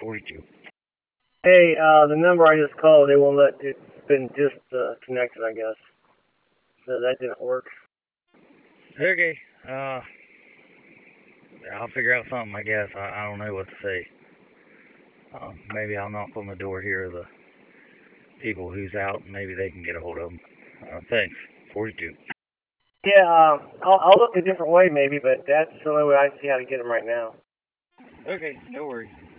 42. Hey, the number I just called, they won't let it's been disconnected, I guess. So that didn't work. Okay, I'll figure out something, I guess. I don't know what to say. Maybe I'll knock on the door here of the people who's out, and maybe they can get a hold of them. Thanks. 42. Yeah, I'll look a different way maybe, but that's the only way I see how to get them right now. Okay, no worries.